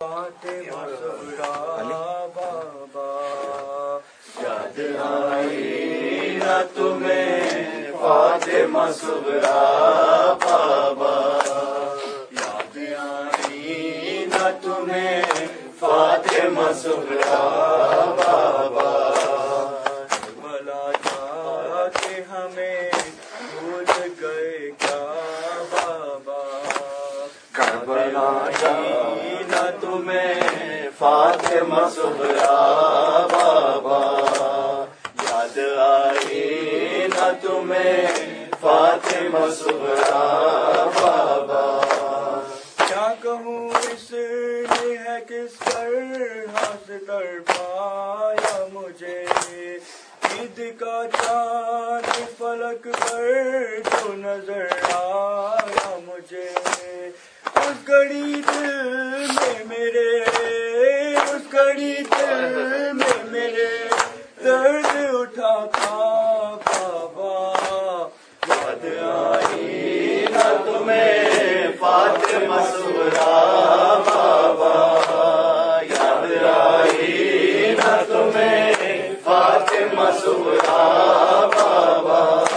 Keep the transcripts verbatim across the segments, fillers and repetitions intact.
فاطمہ زہرا بابا یاد آئی نہ تمہیں فاطمہ زہرا بابا یاد آئی نہ تمہیں فاطمہ زہرا بابا کربلا جا کے ہمیں بھول گئے کیا بابا کربلا جائی نہ تمہیں فاطمہ زہرا بابا یاد آئی نہ تمہیں فاطمہ زہرا بابا کیا کہوں اس نے ہے کس طرح سے تڑپایا مجھے عید کا چاند فلک پر جو نظر آیا مجھے اس گھڑی دل میں میرے اس گھڑی دل میں میرے درد اٹھا تھا بابا یاد آئی نہ تمہیں فاطمہ زہرا بابا یاد آئی نہ تمہیں فاطمہ زہرا بابا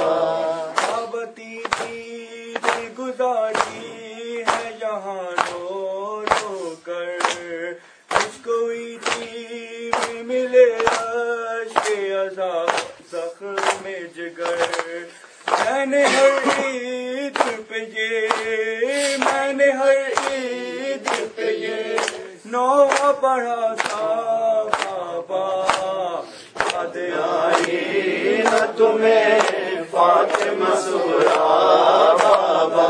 آبتی دید گزاری ہے یہاں رو رو کر مجھ کو عیدی میں ملے عشق عذاب زخم جگر میں نے ہر عید پہ یہ میں نے ہر عید پہ یہ نوحہ پڑھا تھا بابا یاد آئی نہ تمہیں فاطمہ زہرا بابا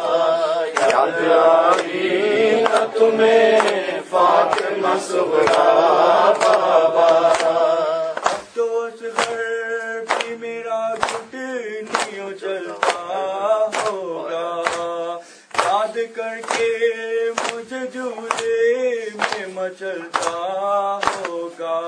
یاد آئی نہ تمہیں فاطمہ زہرا بابا اب تو اصغر بھی میرا گھٹنیوں چلتا ہوگا یاد کر کے مجھے جھولے میں مچلتا ہوگا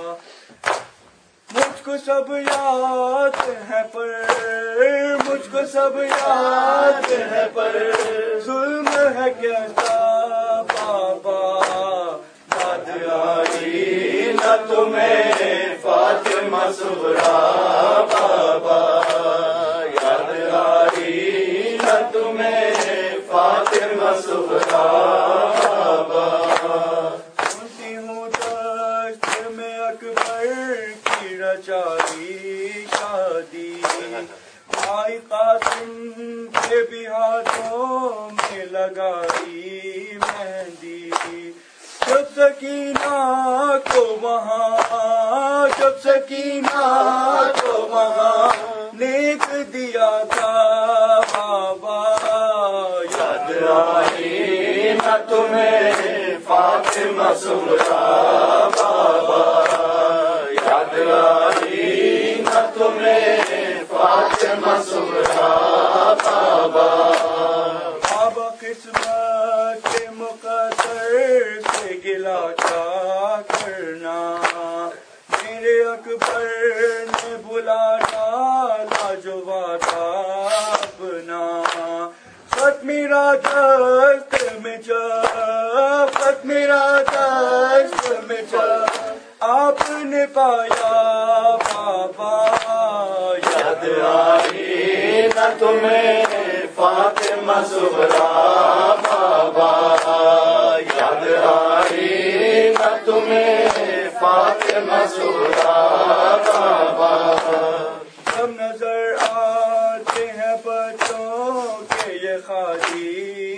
مجھ کو سب یاد ہے پر مجھ کو سب یاد ہے پر ظلم ہے کیسا بابا یاد آئی نہ تمہیں فاطمہ زہرا بابا یاد آئی نہ تمہیں فاطمہ زہرا بابا سنتی ہوں دشت میں اکبر کی رچائی شادی بھائی قاسم کے بھی ہاتھوں میں لگائی مہندی جب سکینہ کو وہاں جب سکینہ کو وہاں نیک دیا تھا بابا یاد آئی نہ تمہیں فاطمہ زہرا بابا یاد آئی نہ تمہیں فاطمہ زہرا بابا بابا قسمت کے مقدر سے گلا کیا کرنا میرے اکبر نے بلا ڈالا جو وعدہ اپنا خط میرا دست میں جب خط میرا دست میں جب آپ نے پایا بابا یاد آئی نہ تمہیں فاطمہ زہرا بابا یاد آئی نہ تمہیں فاطمہ زہرا بابا جب نظر آتے ہیں بچوں کے یہ خالی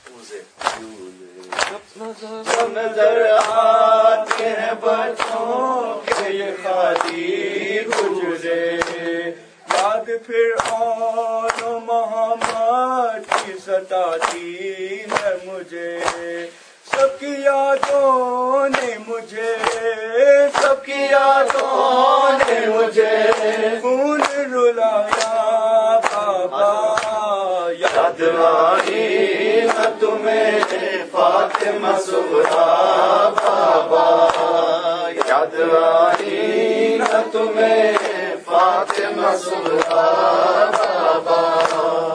جب نظر آتے ہیں بچوں کے یہ خالی گزرے یاد پھر آن محمد کی ستاتی ہے مجھے سب کی یادوں نے مجھے سب کی یادوں نے مجھے خون رلایا بابا یاد آئی نہ تمہیں فاطمہ زہرا بابا یاد آئی نہ تمہیں فاطمہ زہرا بابا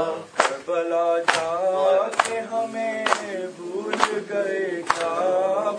کربلا جا کے ہمیں بھول گئے کیا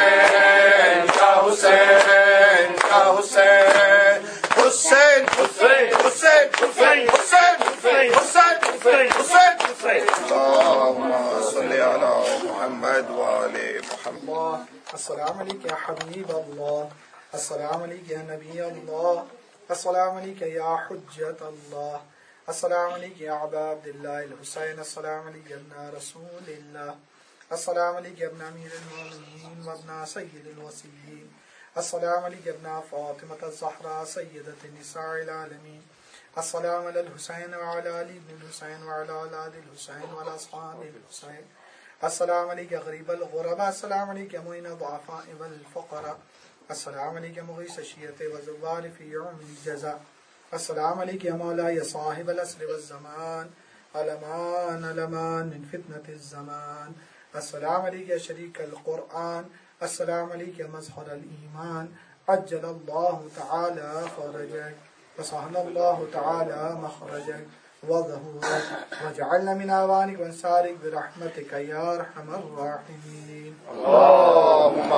اللهم صل على محمد وآل محمد. الله السلام عليك يا حبيب الله، السلام عليك يا نبي الله، السلام عليك يا حجة الله، السلام عليك يا أبا عبد الله الحسين، السلام عليك يا ابن رسول الله، السلام عليك يا ابن أمير المؤمنين وابن سيد الوصيين، السلام عليك يا ابن فاطمة الزهراء سيدة النساء العالمين، السلام على الحسين وعلى علي بن الحسين وعلى أولاد الحسين وعلى أصحاب الحسين، السلام عليك يا غريب الغرباء، السلام عليك يا معين الضعفاء والفقراء، السلام عليك يا مغيث الشيعة والزوال في يوم الجزاء، السلام عليك يا مولاي صاحب العصر والزمان، الأمان الأمان من فتنة الزمان، السلام عليك يا شريك القرآن، السلام عليك يا مظهر الإيمان، عجل الله تعالى فرجك وسهل الله تعالى مخرجك وظهورك، وجعلنا من أعوانك وانصارك برحمتك يا أرحم الراحمين. اللهم